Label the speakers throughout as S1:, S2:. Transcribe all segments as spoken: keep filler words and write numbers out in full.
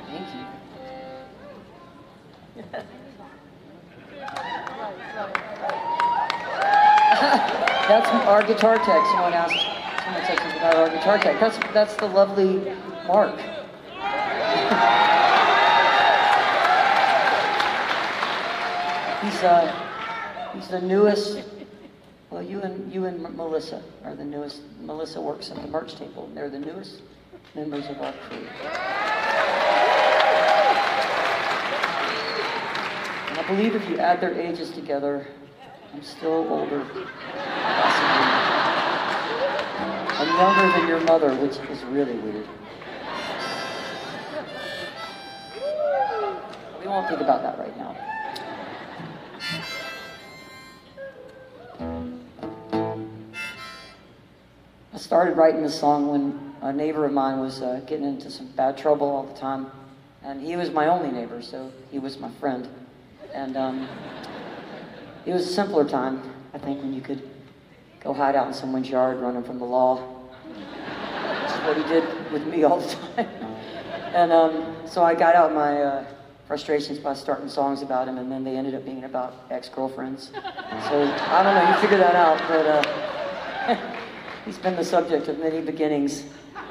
S1: Thank you. That's our guitar tech. Someone asked, someone said something about our guitar tech. That's, that's the lovely Mark. he's, uh, he's the newest, well, you and, you and Melissa are the newest. Melissa works at the merch table. They're the newest members of our crew. And I believe if you add their ages together, I'm still older. I'm younger than your mother, which is really weird. We won't think about that right now. I started writing this song when a neighbor of mine was uh, getting into some bad trouble all the time. And he was my only neighbor, so he was my friend. And um, it was a simpler time, I think, when you could go hide out in someone's yard running from the law. Which is what he did with me all the time. And um, so I got out my uh, frustrations by starting songs about him, and then they ended up being about ex-girlfriends. So I don't know, you figure that out, but uh, he's been the subject of many beginnings.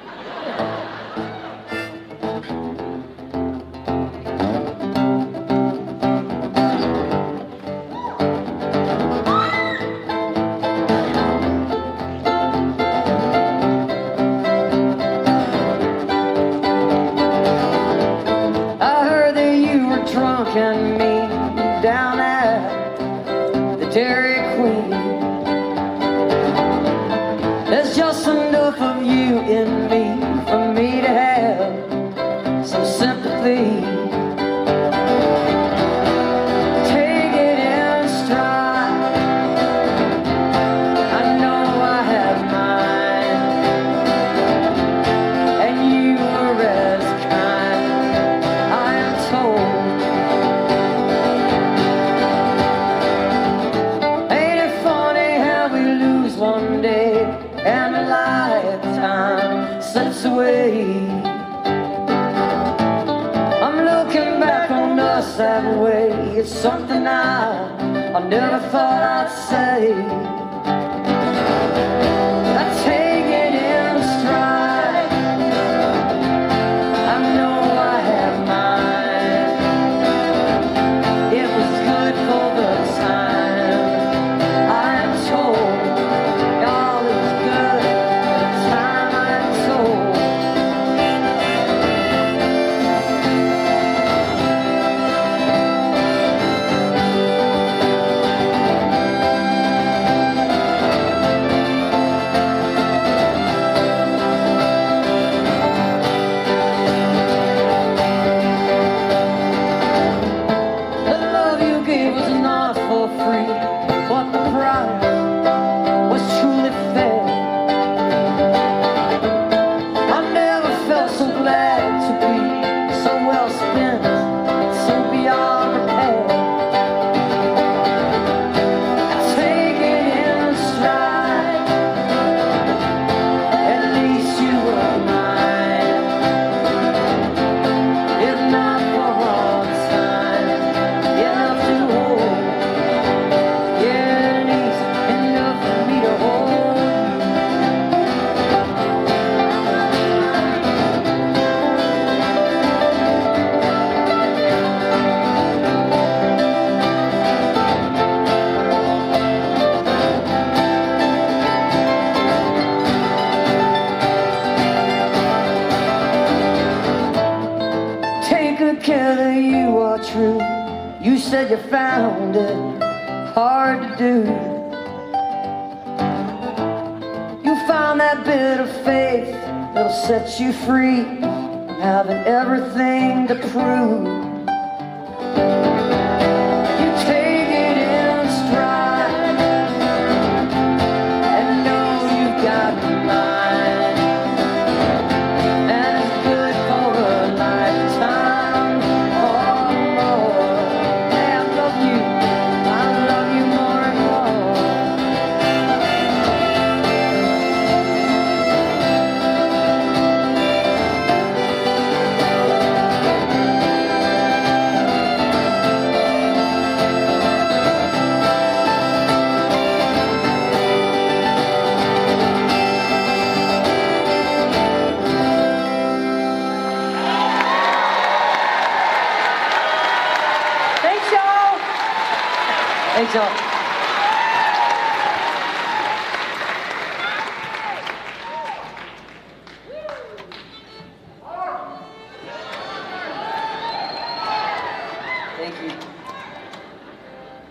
S1: And me down at the Dairy Queen. There's just enough of you in me for me to have some sympathy. Take it in stride. I know I have mine, and you were as kind, I am told. One day and a lifetime slips away. I'm looking back on us that way. It's something I, I never thought I'd say. I take it in stride. I know I have mine. It was good for the time, I am told. True, you said you found it hard to do. You found that bit of faith that'll set you free from having everything to prove. You take it in stride and know you've got mine, and it's good for a lifetime. Hey, Joe.